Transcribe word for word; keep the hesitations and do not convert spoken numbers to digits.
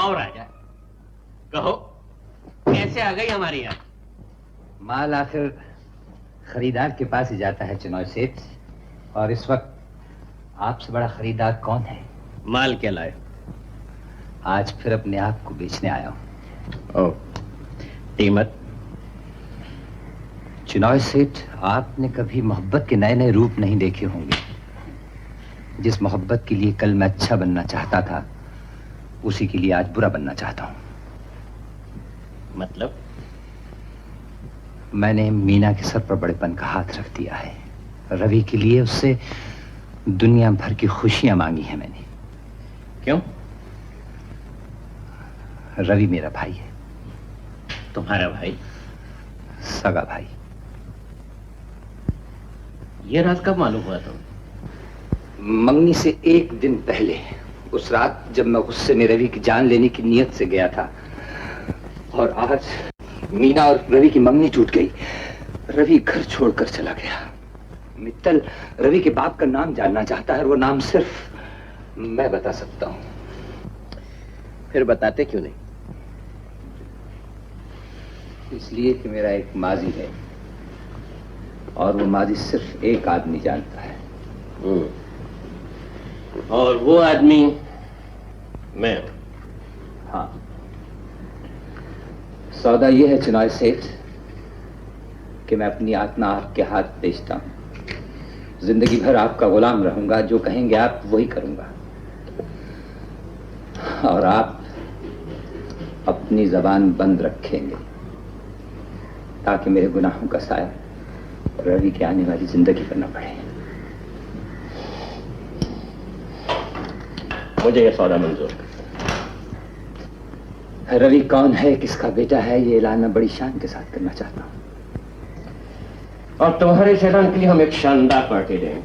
आओ राजा, कहो कैसे आ गई हमारी यहाँ? माल आखिर खरीदार के पास ही जाता है चिनॉय सेठ, और इस वक्त आपसे बड़ा खरीदार कौन है? माल क्या लाए? आज फिर अपने आप को बेचने आया हूं। ओह, कीमत? चिनॉय सेठ, आपने कभी मोहब्बत के नए नए रूप नहीं देखे होंगे। जिस मोहब्बत के लिए कल मैं अच्छा बनना चाहता था, उसी के लिए आज बुरा बनना चाहता हूं। मतलब? मैंने मीना के सर पर बड़ेपन का हाथ रख दिया है। रवि के लिए उससे दुनिया भर की खुशियां मांगी हैं मैंने। क्यों? रवि मेरा भाई है। तुम्हारा भाई? सगा भाई। ये रात कब मालूम हुआ तुम? मंगनी से एक दिन पहले, उस रात जब मैं गुस्से में रवि की जान लेने की नीयत से गया था। और आज मीना और रवि की मंगनी टूट गई। रवि घर छोड़कर चला गया। मित्तल रवि के बाप का नाम जानना चाहता है, और वो नाम सिर्फ मैं बता सकता हूं। फिर बताते क्यों नहीं? इसलिए कि मेरा एक माजी है, और वो माजी सिर्फ एक आदमी जानता है। और वो आदमी मैं हूं। हाँ, सौदा ये है चिनॉय सेठ कि मैं अपनी आत्मा आपके हाथ बेचता हूं। जिंदगी भर आपका गुलाम रहूंगा, जो कहेंगे आप वही करूंगा। और आप अपनी जबान बंद रखेंगे ताकि मेरे गुनाहों का साया रवि के आने वाली जिंदगी पर न पड़े। मुझे यह सौदा मंजूर। रवि कौन है, किसका बेटा है, ये ऐलान मैं बड़ी शान के साथ करना चाहता हूं। और तुम्हारे इस ऐलान के लिए हम एक शानदार पार्टी देंगे।